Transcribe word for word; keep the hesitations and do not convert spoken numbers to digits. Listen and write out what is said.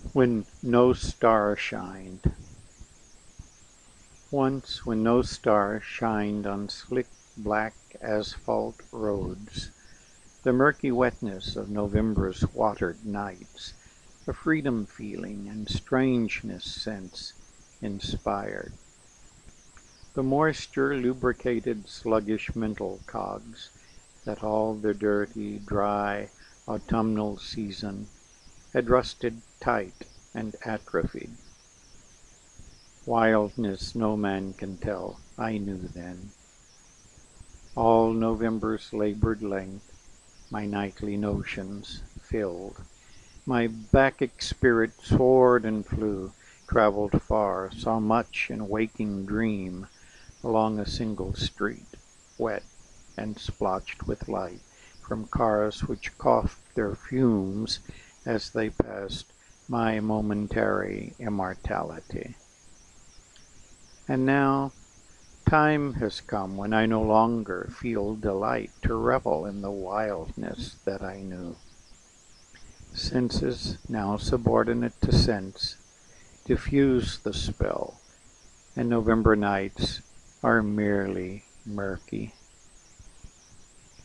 When no star shined. Once when no star shined on slick black asphalt roads, the murky wetness of November's watered nights, a freedom feeling and strangeness sense inspired. The moisture lubricated sluggish mental cogs that all the dirty, dry, autumnal season had rusted tight and atrophied. Wildness no man can tell, I knew then. All November's labored length, my nightly notions filled. My Bacchic spirit soared and flew, travelled far, saw much in waking dream, along a single street, wet and splotched with light, from cars which coughed their fumes as they passed my momentary immortality. And now time has come when I no longer feel delight to revel in the wildness that I knew. Senses, now subordinate to sense, diffuse the spell, and November nights are merely murky.